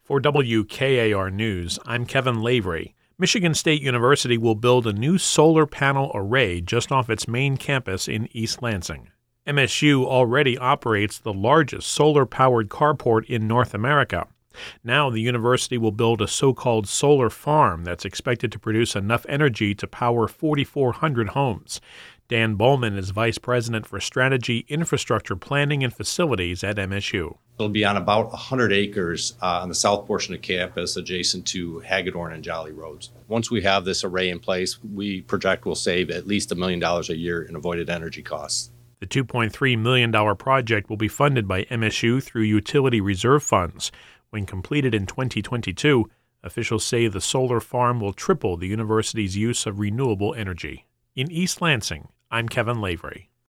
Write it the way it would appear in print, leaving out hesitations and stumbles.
For WKAR News, I'm Kevin Lavery. Michigan State University will build a new solar panel array just off its main campus in East Lansing. MSU already operates the largest solar-powered carport in North America. Now the university will build a so-called solar farm that's expected to produce enough energy to power 4,400 homes. Dan Bowman is Vice President for Strategy, Infrastructure Planning, and Facilities at MSU. It'll be on about 100 acres on the south portion of campus adjacent to Hagedorn and Jolly Roads. Once we have this array in place, we project we'll save at least $1 million a year in avoided energy costs. The $2.3 million project will be funded by MSU through utility reserve funds. When completed in 2022, officials say the solar farm will triple the university's use of renewable energy. In East Lansing, I'm Kevin Lavery.